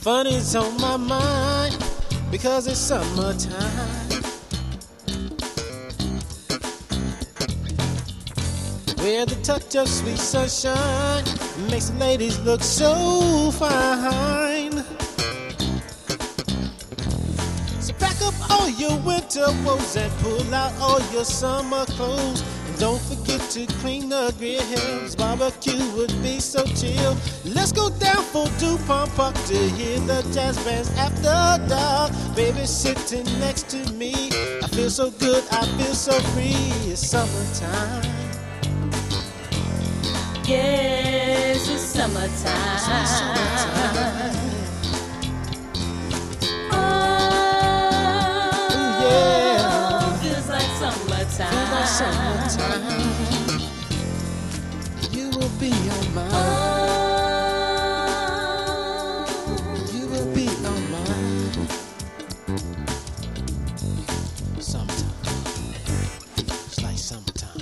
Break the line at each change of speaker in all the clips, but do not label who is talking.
Fun is on my mind because it's summertime. Where the touch of sweet sunshine makes the ladies look so fine. So pack up all your winter woes and pull out all your summer clothes. And don't forget to clean the grills. Barbecue would be so chill. Let's go down for DuPont Park to hear the jazz bands after dark. Baby sitting next to me, I feel so good, I feel so free. It's summertime.
Yes, it's summertime. Oh,
yeah.
Feels like summertime.
You will be on mine. You will be on mine. Summertime. It's like summertime.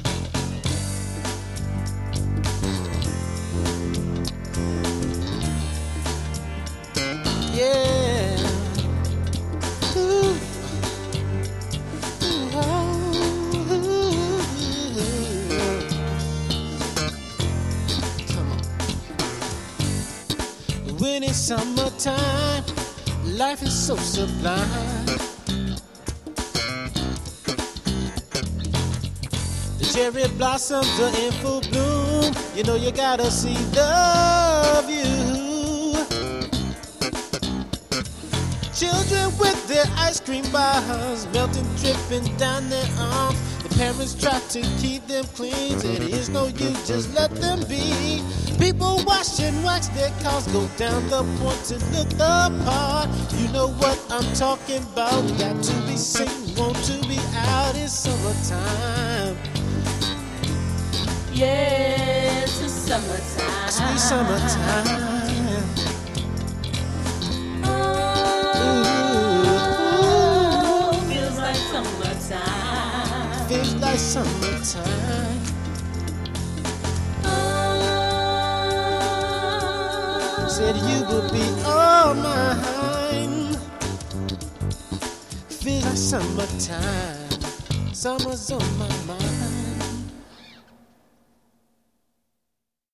Yeah. Ooh. Ooh, oh, come on. When it's summertime, life is so sublime. The cherry blossoms are in full bloom. You know you gotta see the view. Children with their ice cream bars melting, dripping down their arms. The parents try to keep them clean. It is no use, just let them be. People wash and wax their cars, go down the point to look the part. You know what I'm talking about. Got to be seen, want to be out. It's summertime.
Yes, it's summertime.
Sweet summertime. Feels like summertime. Said you would be all mine. Feels like summertime. Summer's on my mind.